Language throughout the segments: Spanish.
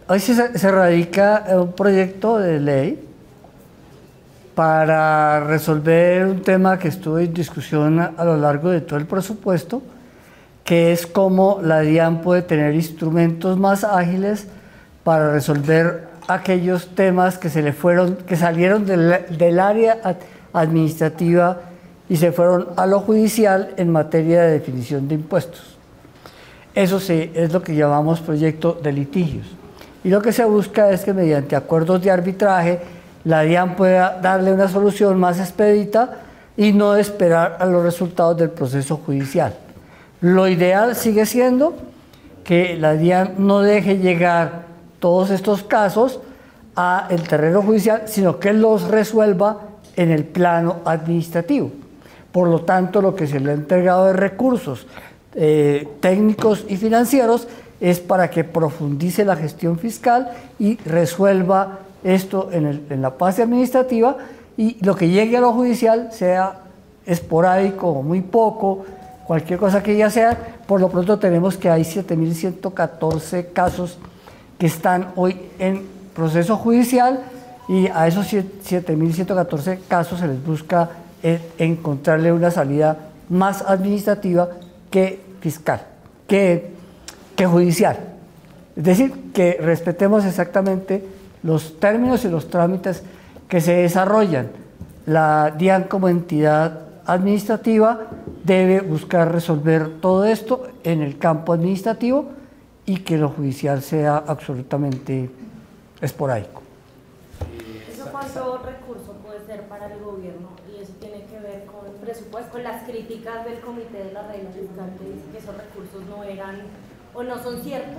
hoy se radica un proyecto de ley para resolver un tema que estuvo en discusión a lo largo de todo el presupuesto, que es cómo la DIAN puede tener instrumentos más ágiles para resolver aquellos temas que salieron del área administrativa y se fueron a lo judicial en materia de definición de impuestos. Eso es lo que llamamos proyecto de litigios. Y lo que se busca es que mediante acuerdos de arbitraje la DIAN pueda darle una solución más expedita y no esperar a los resultados del proceso judicial. Lo ideal sigue siendo que la DIAN no deje llegar todos estos casos al terreno judicial, sino que los resuelva en el plano administrativo. Por lo tanto, lo que se le ha entregado de recursos técnicos y financieros es para que profundice la gestión fiscal y resuelva esto en la fase administrativa, y lo que llegue a lo judicial sea esporádico o muy poco, cualquier cosa que ya sea. Por lo pronto tenemos que hay 7.114 casos que están hoy en proceso judicial, y a esos 7.114 casos se les busca encontrarle una salida más administrativa que fiscal, que judicial. Es decir, que respetemos exactamente los términos y los trámites que se desarrollan. La DIAN como entidad administrativa debe buscar resolver todo esto en el campo administrativo y que lo judicial sea absolutamente esporádico. ¿Eso cuánto recurso puede ser para el gobierno? Y eso tiene que ver con el presupuesto, con las críticas del Comité de la Regla Fiscal, que dice que esos recursos no eran o no son ciertos.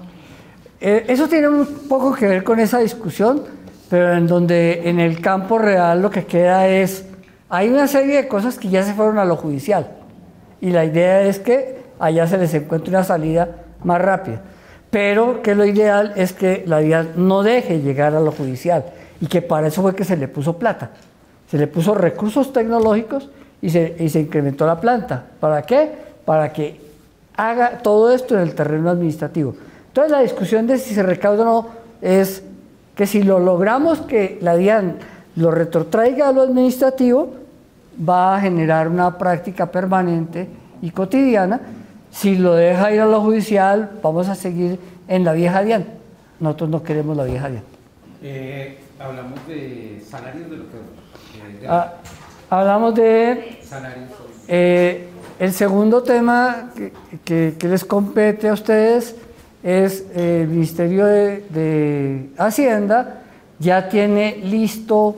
Eso tiene un poco que ver con esa discusión, pero en donde en el campo real lo que queda es, hay una serie de cosas que ya se fueron a lo judicial, y la idea es que allá se les encuentre una salida más rápida, pero que lo ideal es que la DIAN no deje llegar a lo judicial, y que para eso fue que se le puso plata, se le puso recursos tecnológicos y se incrementó la planta. ¿Para qué? Para que haga todo esto en el terreno administrativo. Entonces la discusión de si se recauda o no es que si lo logramos que la DIAN lo retrotraiga a lo administrativo, va a generar una práctica permanente y cotidiana. Si lo deja ir a lo judicial, vamos a seguir en la vieja DIAN. Nosotros no queremos la vieja DIAN. Hablamos de salarios de lo que... hablamos de... Salarios. El segundo tema que les compete a ustedes es el Ministerio de Hacienda. Ya tiene listo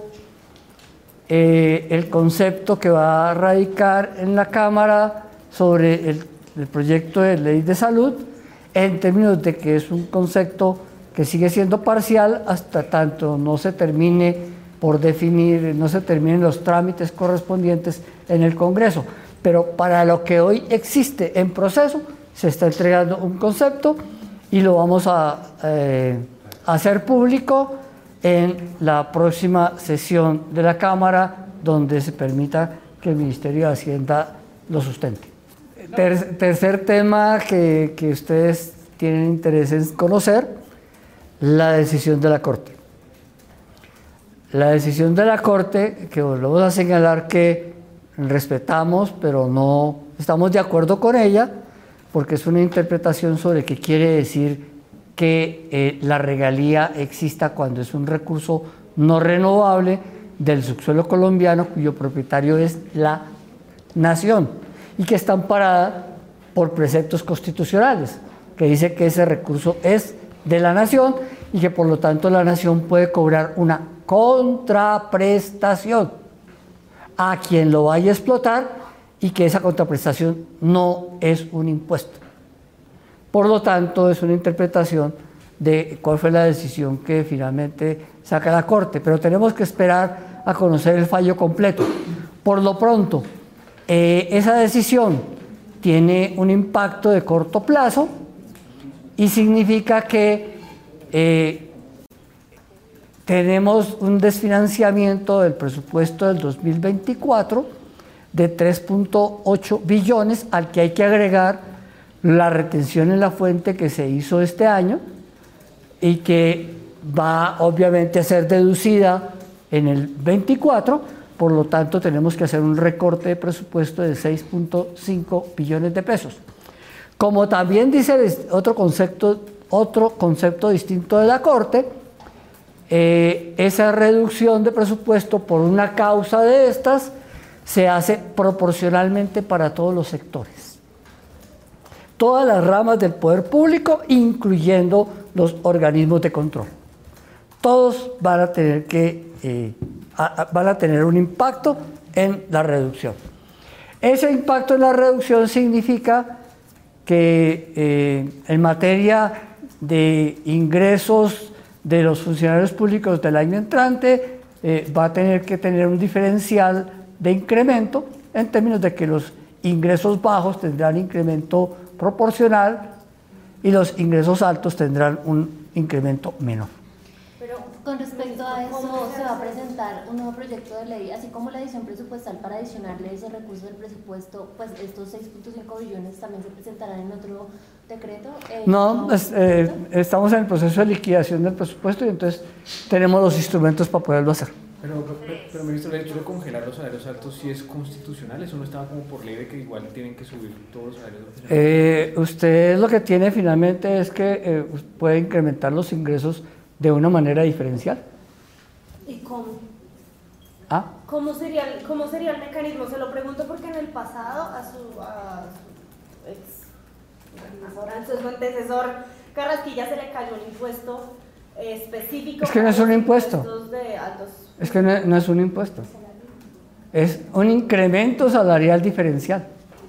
el concepto que va a radicar en la Cámara sobre el proyecto de ley de salud, en términos de que es un concepto que sigue siendo parcial hasta tanto no se termine por definir, no se terminen los trámites correspondientes en el Congreso. Pero para lo que hoy existe en proceso, se está entregando un concepto y lo vamos a hacer público en la próxima sesión de la Cámara, donde se permita que el Ministerio de Hacienda lo sustente. Tercer tema que ustedes tienen interés en conocer, la decisión de la Corte. La decisión de la Corte, que volvemos a señalar que respetamos, pero no estamos de acuerdo con ella, porque es una interpretación sobre qué quiere decir que la regalía exista cuando es un recurso no renovable del subsuelo colombiano cuyo propietario es la nación y que está amparada por preceptos constitucionales, que dice que ese recurso es de la nación y que por lo tanto la nación puede cobrar una contraprestación a quien lo vaya a explotar y que esa contraprestación no es un impuesto. Por lo tanto, es una interpretación de cuál fue la decisión que finalmente saca la Corte, pero tenemos que esperar a conocer el fallo completo. Por lo pronto, esa decisión tiene un impacto de corto plazo y significa que tenemos un desfinanciamiento del presupuesto del 2024 de 3.8 billones, al que hay que agregar la retención en la fuente que se hizo este año, y que va obviamente a ser deducida en el 24, por lo tanto tenemos que hacer un recorte de presupuesto de 6.5 billones de pesos. Como también dice otro concepto distinto de la Corte, esa reducción de presupuesto por una causa de estas se hace proporcionalmente para todos los sectores. Todas las ramas del poder público, incluyendo los organismos de control. Todos van a tener un impacto en la reducción. Ese impacto en la reducción significa que en materia de ingresos de los funcionarios públicos del año entrante va a tener que tener un diferencial de incremento en términos de que los ingresos bajos tendrán incremento proporcional y los ingresos altos tendrán un incremento menor. Pero con respecto a eso, se va a presentar un nuevo proyecto de ley, así como la edición presupuestal para adicionarle esos recursos del presupuesto, pues estos 6.5 billones también se presentarán en otro decreto. No, estamos en el proceso de liquidación del presupuesto y entonces tenemos los instrumentos para poderlo hacer. Pero ministro, el hecho de congelar los salarios altos sí es constitucional, eso no estaba como por ley de que igual tienen que subir todos los salarios. Usted lo que tiene finalmente es que puede incrementar los ingresos de una manera diferencial. ¿Y cómo? ¿Ah? ¿Cómo sería el mecanismo? Se lo pregunto porque en el pasado a su antecesor Carrasquilla se le cayó un impuesto específico. Es que no es un impuesto. Es que no es un impuesto. Es un incremento salarial diferencial.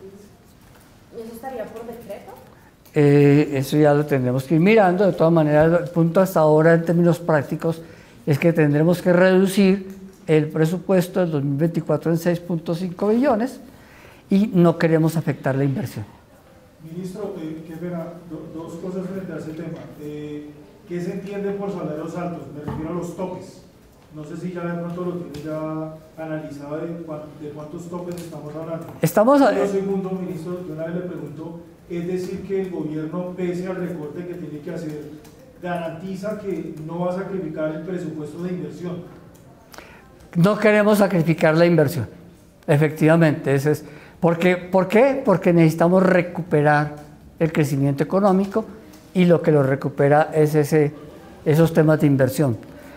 ¿Y eso estaría por decreto? Eso ya lo tendremos que ir mirando. De todas maneras, el punto hasta ahora en términos prácticos es que tendremos que reducir el presupuesto del 2024 en 6.5 billones y no queremos afectar la inversión. Ministro, qué pena, dos cosas frente a ese tema. ¿Qué se entiende por salarios altos? Me refiero a los topes. No sé si ya de pronto lo tiene ya analizado de cuántos topes estamos hablando. Lo segundo, ministro, yo una vez le pregunto, es decir que el gobierno, pese al recorte que tiene que hacer, garantiza que no va a sacrificar el presupuesto de inversión. No queremos sacrificar la inversión, efectivamente. Ese es. ¿Por qué? Porque necesitamos recuperar el crecimiento económico y lo que lo recupera es esos temas de inversión.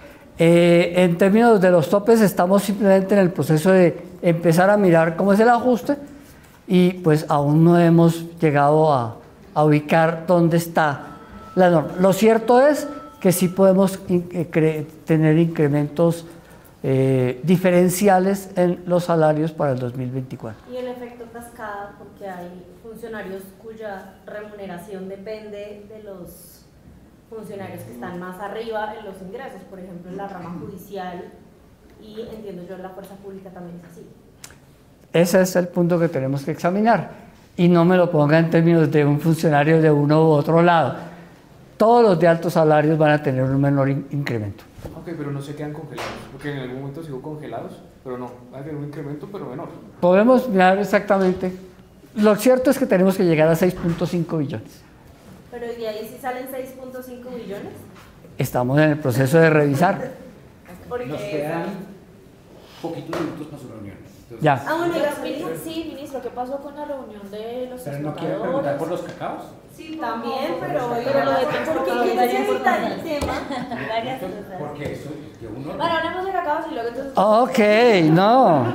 En términos de los topes, estamos simplemente en el proceso de empezar a mirar cómo es el ajuste y pues aún no hemos llegado a ubicar dónde está la norma. Lo cierto es que sí podemos tener incrementos diferenciales en los salarios para el 2024. Y el efecto cascada, porque hay funcionarios cuya remuneración depende de los funcionarios que están más arriba en los ingresos, por ejemplo en la rama judicial y entiendo yo en la fuerza pública también es así. Ese es el punto que tenemos que examinar y no me lo ponga en términos de un funcionario de uno u otro lado. Todos los de altos salarios van a tener un menor incremento. Ok, pero no se quedan congelados, porque en algún momento sigo congelados, pero no, va a tener un incremento, pero menor. Podemos mirar exactamente. Lo cierto es que tenemos que llegar a 6.5 billones. Pero ¿y ahí si salen 6.5 billones? Estamos en el proceso de revisar. Nos quedan poquitos minutos para su reunión. Entonces, Ya. Bueno, Sí, ministro, ¿qué pasó con la reunión de los ¿pero no quiere preguntar por los cacaos? Sí, también, pero lo de ¿por qué quieres evitar el tema? Porque eso, que uno... Bueno, hablemos de cacaos y luego entonces... Ok, no.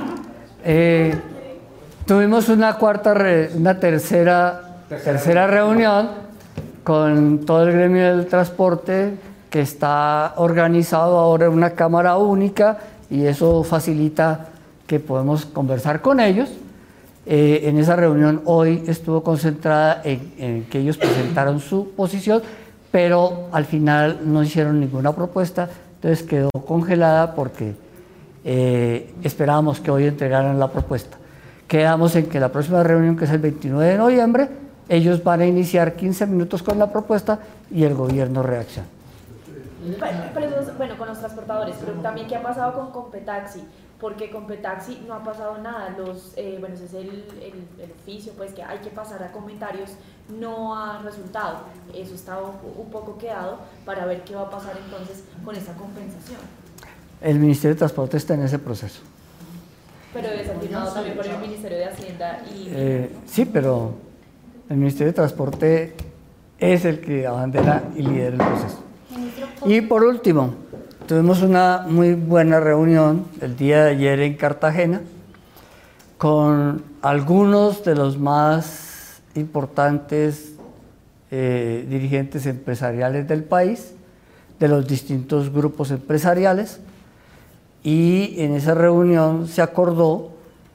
Tuvimos una tercera reunión con todo el gremio del transporte que está organizado ahora en una cámara única y eso facilita que podemos conversar con ellos. En esa reunión hoy estuvo concentrada en que ellos presentaron su posición, pero al final no hicieron ninguna propuesta, entonces quedó congelada porque esperábamos que hoy entregaran la propuesta. Quedamos en que la próxima reunión, que es el 29 de noviembre, ellos van a iniciar 15 minutos con la propuesta y el gobierno reacciona. Pero eso, bueno, con los transportadores, pero también qué ha pasado con Competaxi, porque Competaxi no ha pasado nada, bueno, ese es el oficio, pues que hay que pasar a comentarios, no ha resultado, eso está un poco quedado para ver qué va a pasar entonces con esa compensación. El Ministerio de Transporte está en ese proceso. Pero debe ser firmado también por el Ministerio de Hacienda y... Sí, pero el Ministerio de Transporte es el que abandera y lidera el proceso. Y por último, tuvimos una muy buena reunión el día de ayer en Cartagena con algunos de los más importantes dirigentes empresariales del país, de los distintos grupos empresariales, y en esa reunión se acordó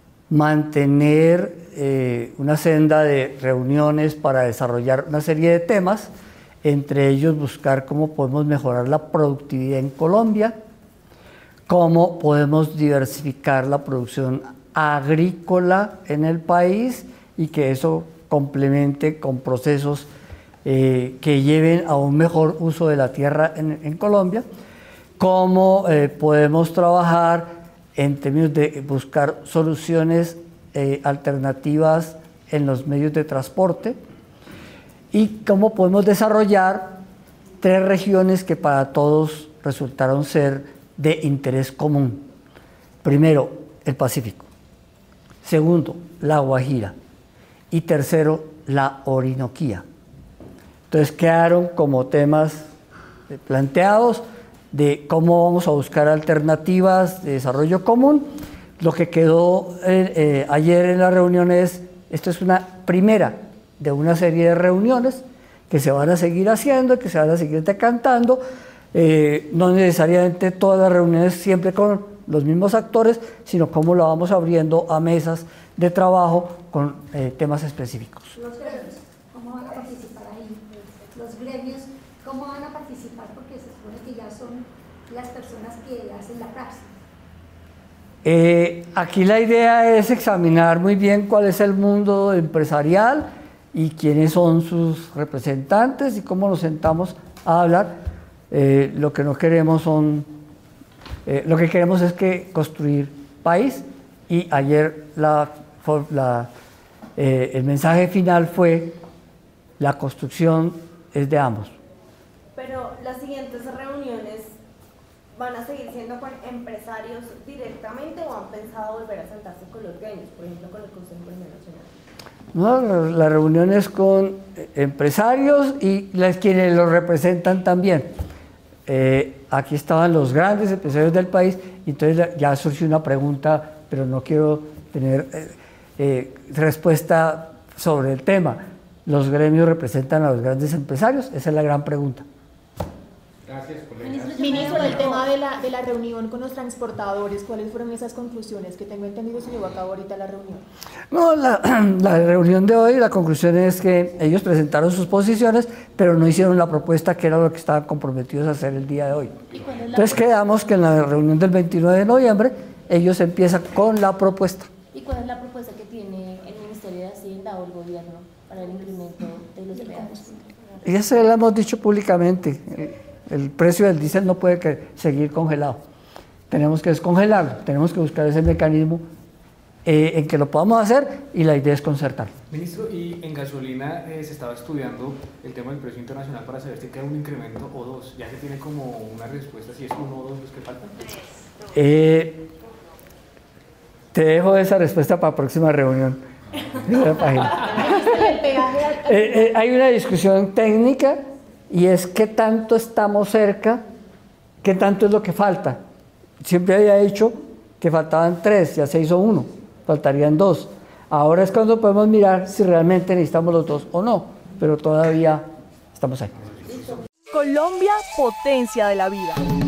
mantener una senda de reuniones para desarrollar una serie de temas, entre ellos buscar cómo podemos mejorar la productividad en Colombia, cómo podemos diversificar la producción agrícola en el país y que eso complemente con procesos que lleven a un mejor uso de la tierra en Colombia, cómo podemos trabajar en términos de buscar soluciones alternativas en los medios de transporte y cómo podemos desarrollar 3 regiones que para todos resultaron ser de interés común. Primero, el Pacífico. Segundo, la Guajira. Y tercero, la Orinoquía. Entonces quedaron como temas planteados de cómo vamos a buscar alternativas de desarrollo común. Lo que quedó ayer en la reunión es, esto es una primera de una serie de reuniones que se van a seguir haciendo, que se van a seguir decantando, no necesariamente todas las reuniones siempre con los mismos actores, sino cómo lo vamos abriendo a mesas de trabajo con temas específicos. Los gremios, ¿cómo van a participar ahí? Los gremios, ¿cómo van a participar? Porque se supone que ya son las personas que hacen la praxis. Aquí la idea es examinar muy bien cuál es el mundo empresarial y quiénes son sus representantes y cómo nos sentamos a hablar. Lo que no queremos lo que queremos es que construir país, y ayer el mensaje final fue: la construcción es de ambos. Pero las siguientes reuniones van a seguir siendo con empresarios directamente, o han pensado volver a sentarse con los gremios, por ejemplo con el Consejo Gremial Nacional. No, la reunión es con empresarios y quienes los representan también. Aquí estaban los grandes empresarios del país, y entonces ya surgió una pregunta, pero no quiero tener respuesta sobre el tema. ¿Los gremios representan a los grandes empresarios? Esa es la gran pregunta. Gracias, colegas. Ministro, el tema de la reunión con los transportadores, ¿cuáles fueron esas conclusiones? Que tengo entendido se llevó a cabo ahorita la reunión. No, la reunión de hoy, la conclusión es que ellos presentaron sus posiciones, pero no hicieron la propuesta que era lo que estaban comprometidos a hacer el día de hoy. Entonces quedamos que en la reunión del 29 de noviembre ellos empiezan con la propuesta. ¿Y cuál es la propuesta que tiene el Ministerio de Hacienda o el gobierno para el incremento de los peajes? Y eso lo hemos dicho públicamente. El precio del diésel no puede seguir congelado. Tenemos que descongelarlo, tenemos que buscar ese mecanismo en que lo podamos hacer, y la idea es concertar. Ministro, y en gasolina se estaba estudiando el tema del precio internacional para saber si queda un incremento o dos. ¿Ya se tiene como una respuesta si es uno o dos los que faltan? Te dejo esa respuesta para la próxima reunión. Hay una discusión técnica, y es qué tanto estamos cerca, qué tanto es lo que falta. Siempre había dicho que faltaban 3, ya se hizo 1, faltarían 2. Ahora es cuando podemos mirar si realmente necesitamos los 2 o no, pero todavía estamos ahí. Colombia, potencia de la vida.